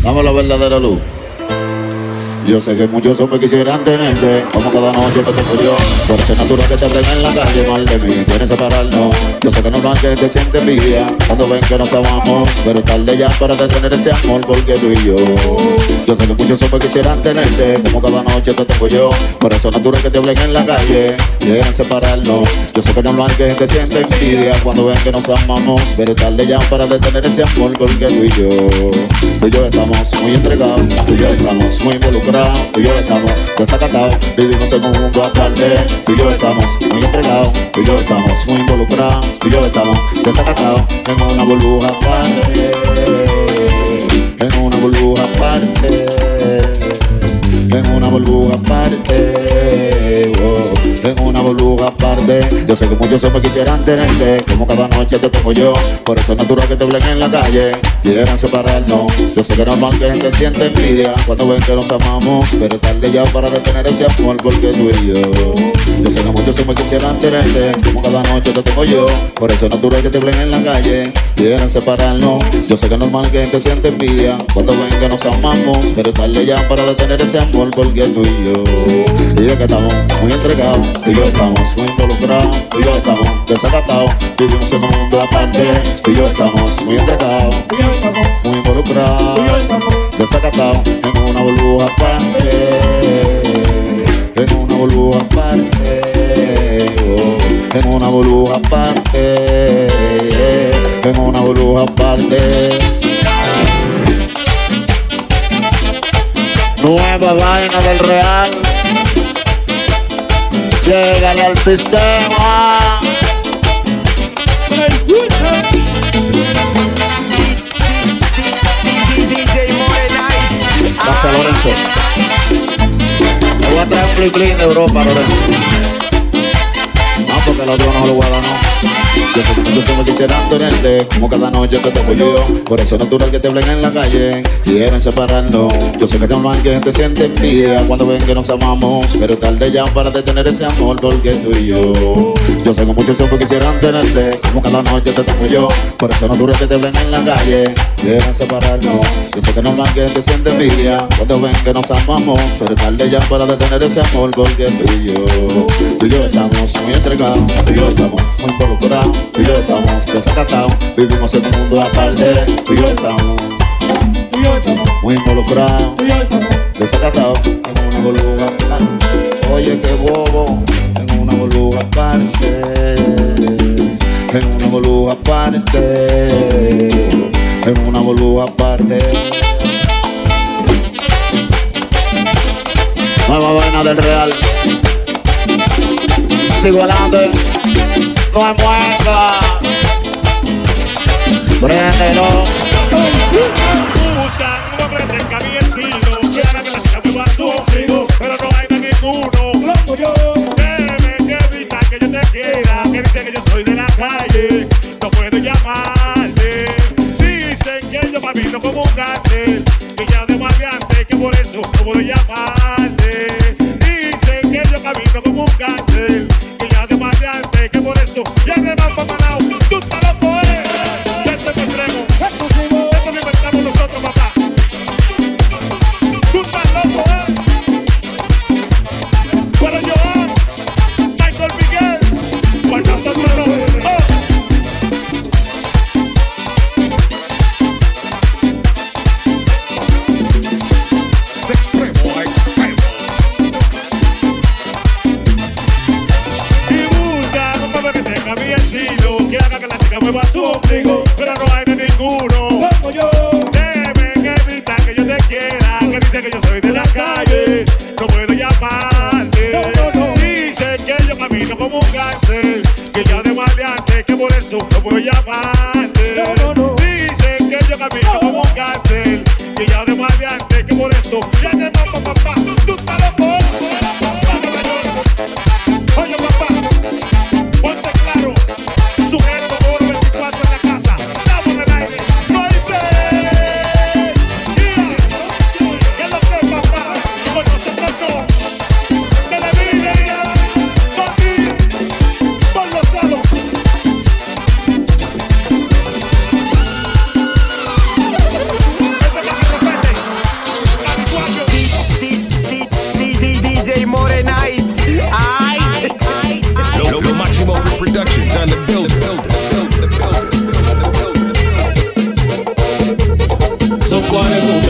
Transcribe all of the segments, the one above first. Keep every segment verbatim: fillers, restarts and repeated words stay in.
Dame la verdadera luz. Yo sé que muchos hombres quisieran tenerte como cada noche que te yo. Por ser natural que te ven en la calle, mal de mí, quieren separarnos. Yo sé que no es normal que te siente envidia cuando ven que nos amamos, pero es tarde ya para detener ese amor porque tú y yo. Yo sé que muchos hombres quisieran tenerte como cada noche te tengo yo. Por eso es natural que te hablen en la calle, quieren separarnos. Yo sé que no es normal que te siente envidia cuando ven que nos amamos, pero es tarde ya para detener ese amor porque tú y yo. Tú y yo estamos muy entregados, tú y yo estamos muy involucrados. Tú y yo estamos desacatados, vivimos en un mundo aparte. Tú y yo estamos muy entregados, tú y yo estamos muy involucrados. Tú y yo estamos desacatados en una burbuja aparte. En una burbuja aparte. En una burbuja aparte. Oh, en una burbuja aparte. Yo sé que muchos hombres quisieran tenerte como cada noche te tengo yo. Por eso es natural que te hablen en la calle, quieran separarnos. Yo sé que es normal que gente siente envidia cuando ven que nos amamos, pero es tarde ya para detener ese amor porque tú y yo. Yo sé que muchos hombres quisieran tenerte como cada noche te tengo yo. Por eso es natural que te hablen en la calle, quieran separarnos. Yo sé que es normal que gente siente envidia cuando ven que nos amamos, pero es tarde ya para detener ese amor porque tú y yo. Y es que estamos muy entregados, tú y yo estamos muy involucrados. Tú y yo estamos desacatados, vivimos en un mundo aparte. Tú y yo estamos muy entregados, muy involucrados, desacatados en una burbuja aparte. En una burbuja aparte. Oh, en una burbuja aparte. En una burbuja aparte. Nueva vaina del real. Llegale al sistema. Pasa Lorenzo. Me voy a traer un plin plin de Europa, Lorenzo. No, porque el otro no lo voy a dar, no. Yo sé que muchos me quisieran tenerte como cada noche te tengo yo. Por eso es natural que te hablen en la calle, quieren separarnos. Yo sé que es normal que gente siente envidia cuando ven que nos amamos, pero es tarde ya para detener ese amor porque tú y yo. Yo sé que muchos hombres quisieran tenerte como cada noche te tengo yo. Por eso es natural que te hablen en la calle, quieren separarnos. Yo sé que es normal que gente siente envidia cuando ven que nos amamos, pero es tarde ya para detener ese amor porque tú y yo. Tú y yo estamos muy entregados, tú y yo estamos muy involucrados. Tú y yo estamos desacatados, vivimos en un mundo aparte. Tú y yo estamos muy involucrados, desacatados en una burbuja aparte. Oye, qué bobo, en una burbuja aparte. En una burbuja aparte. En una burbuja aparte. Nueva vaina del real. Sigo adelante. No hay mueca. Préndelo. Buscan un hombre tenga mi estilo, quiera que la chica mueva su ombligo, pero no hay de ninguno. Loco yo. Déjeme que evita que yo te quiera, que dice que yo soy de la calle, no puedo llamarte. Dicen que yo camino como un cartel, y ya de variante, que por eso no puedo llamarte. Dicen que yo camino como un cartel, y ya de variante, que por eso ya me van pa' Manao. Tú estás loco, eh. Ya te me entrego. Esto lo inventamos nosotros, papá. Tú estás loco, eh. Pero yo, Michael Miguel, Fernando Antonio, oh.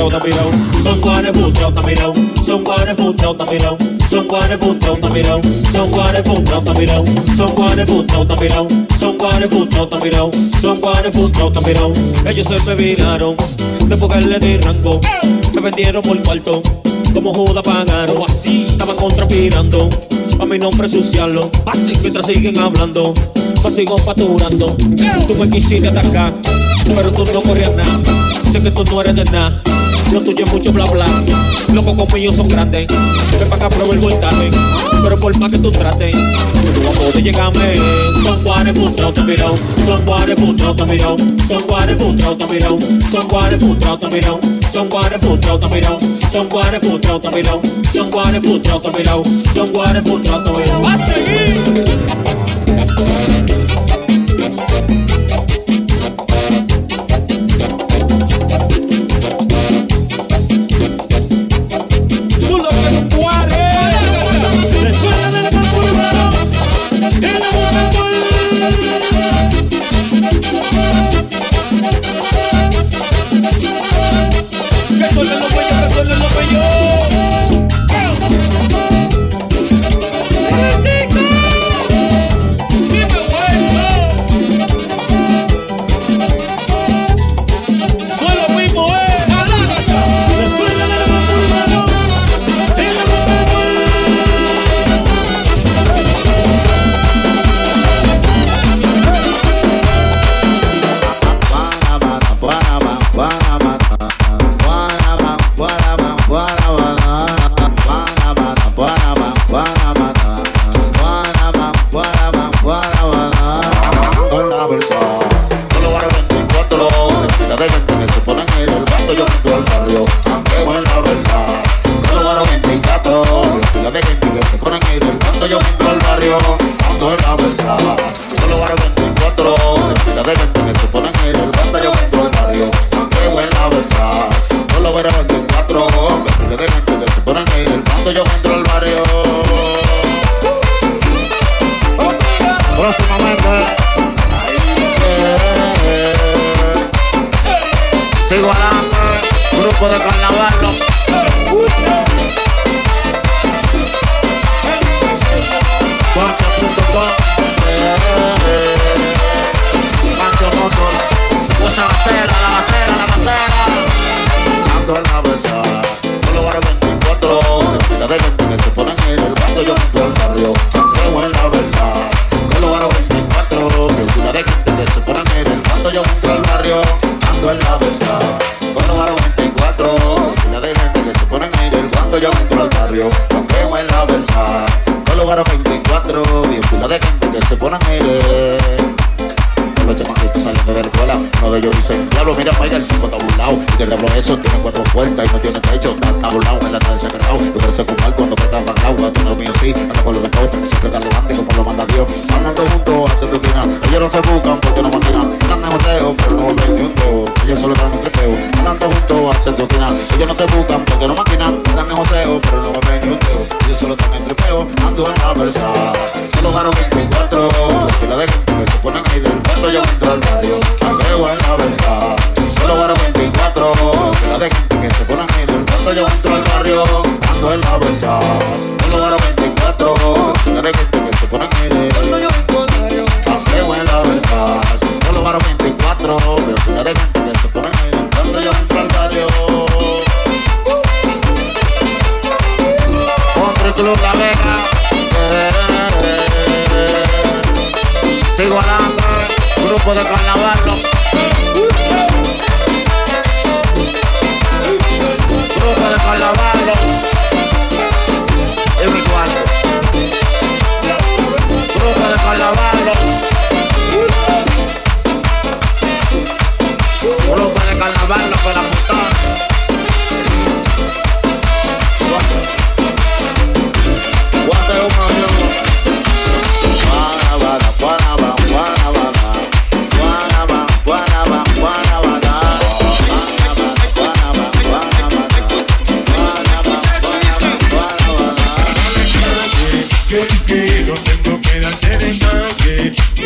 futrao, está mirado. Son guanes futrao, está mirado. Son guanes futrao, está mirado. Son guanes futrao, está mirado. Son guanes futrao, está mirado. Son guanes futrao, está mirado. Son guanes futrao, está mirado. Son guanes futrao, está mirado. Ellos se me viraron después que le di rango. Me vendieron por cuarto, como Judas pagaron. Estaban contrapirando pa' mi nombre suciarlo. Mientras siguen hablando, me sigo facturando. Tú me quisiste atacar, pero tú no corrías nada. Sé que tú no eres de nada. Lo tuyo es mucho bla bla. Loco conmigo son grandes. Ven pa' acá, prueba el voltaje. Pero por más que tú trates, tú vas a poder llegarme. Son guanes futraos, te mirao. Son guanes futraos, te mirao. Son guanes futraos, te mirao. Son guanes futraos, te mirao. Son guanes futraos, te mirao. Son guanes futraos, te mirao. Son guanes futraos, te mirao. Son guanes futraos, te mirao. ¡Va a seguir!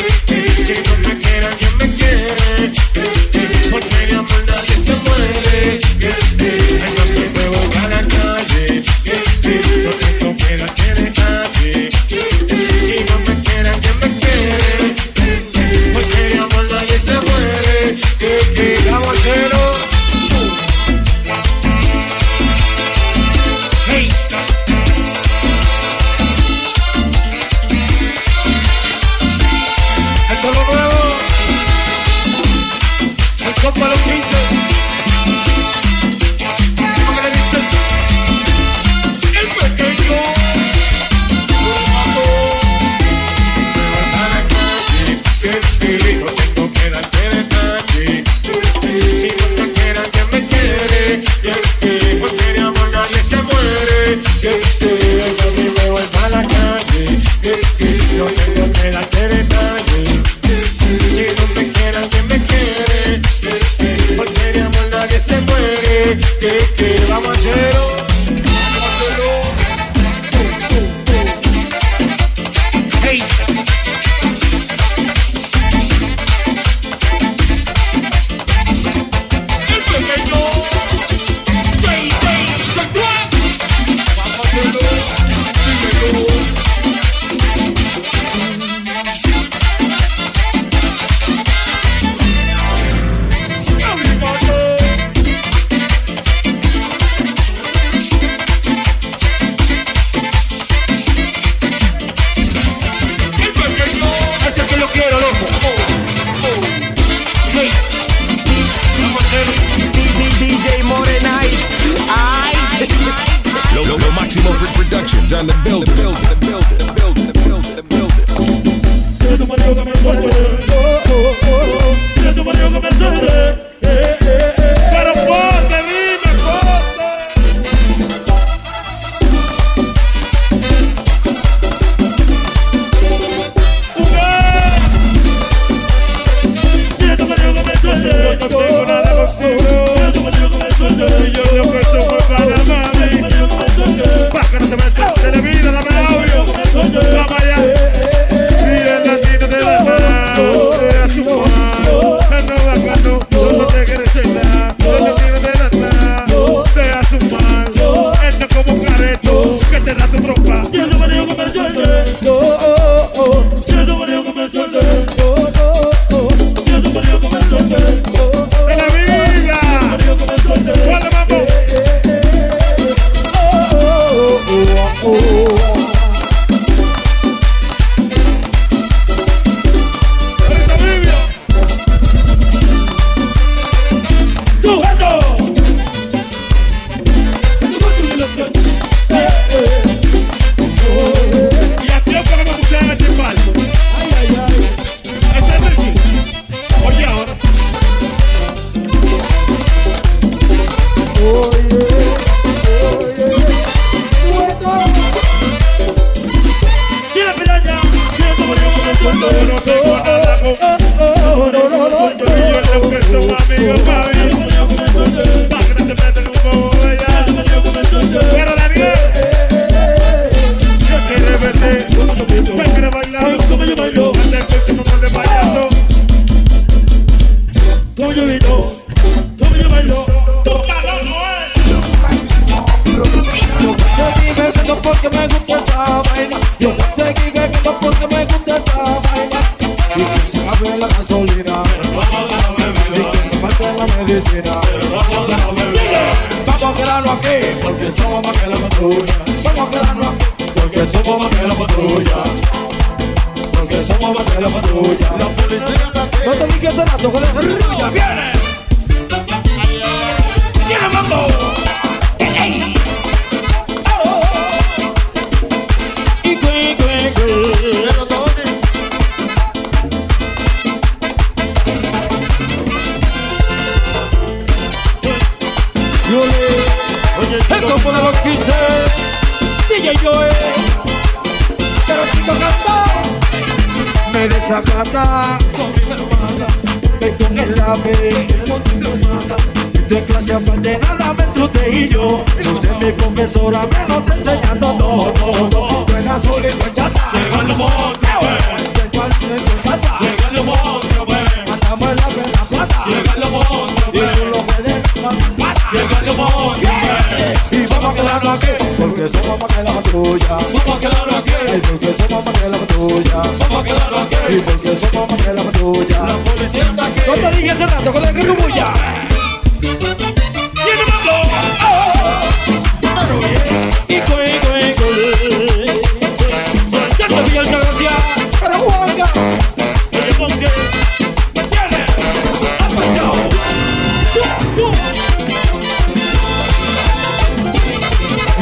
Si no me queda, ¿quién me quiere? Porque mi amor nadie se muere.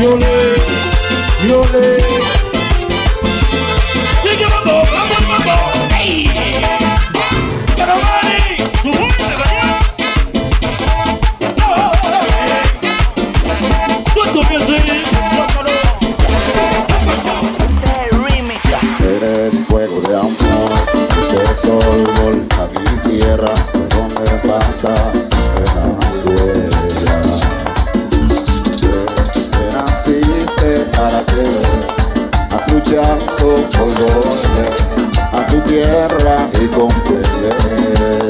Violé, violé. Sigue mambo, mambo, mambo. Hey. Pero vale, su vuelta, ¿verdad? ¿Cuánto piensas? Eres fuego de amor, ese sol, volcán y tierra, donde pasa la huella. Te naciste para creer, has luchado por volver a tu tierra y comprender.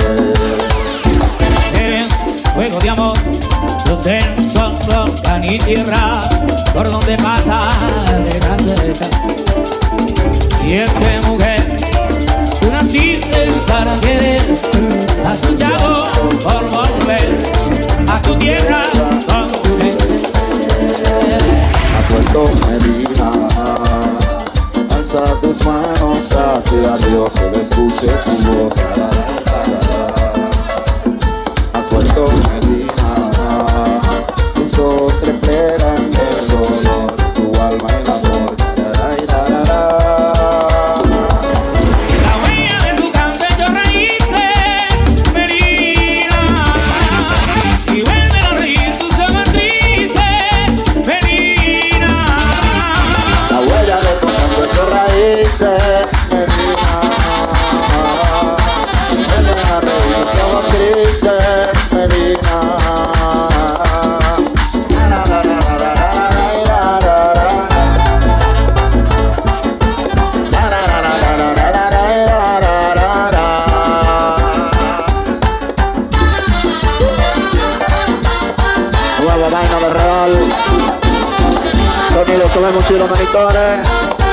Eres fuego de amor, luz en sol, volcán y tierra, por donde pasa de la cerca. Y es que mujer, tú naciste para querer, has luchado por volver a tu tierra con tu gente. Has vuelto Medina, alza tus manos hacia Dios, que le escuche tu voz. Has vuelto Medina, tus ojos reflejan el dolor, tu alma el amor. Sonidos, tomemos y los monitores.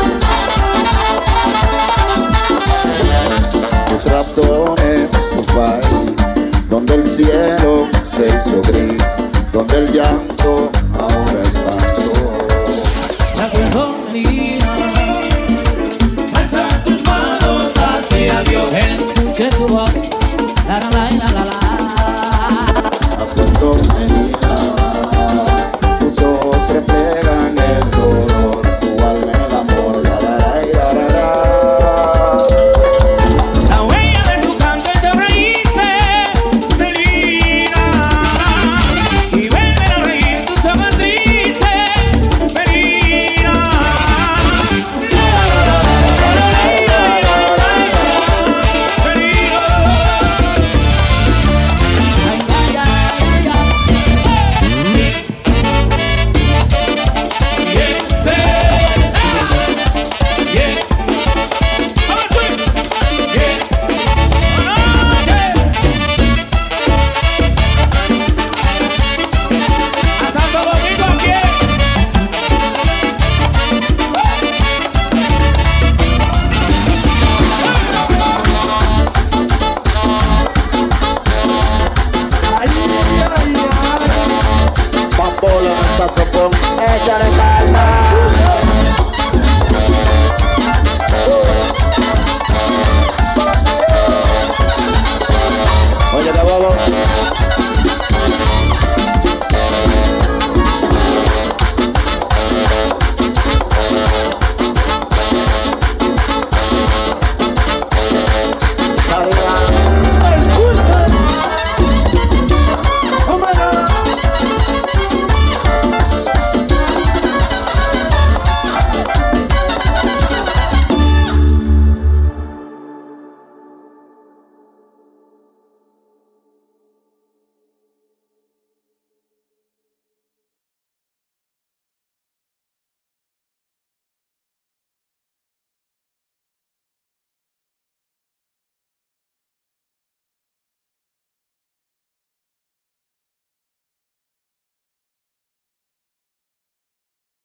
Tus razones, tu país, donde el cielo se hizo gris, donde el llanto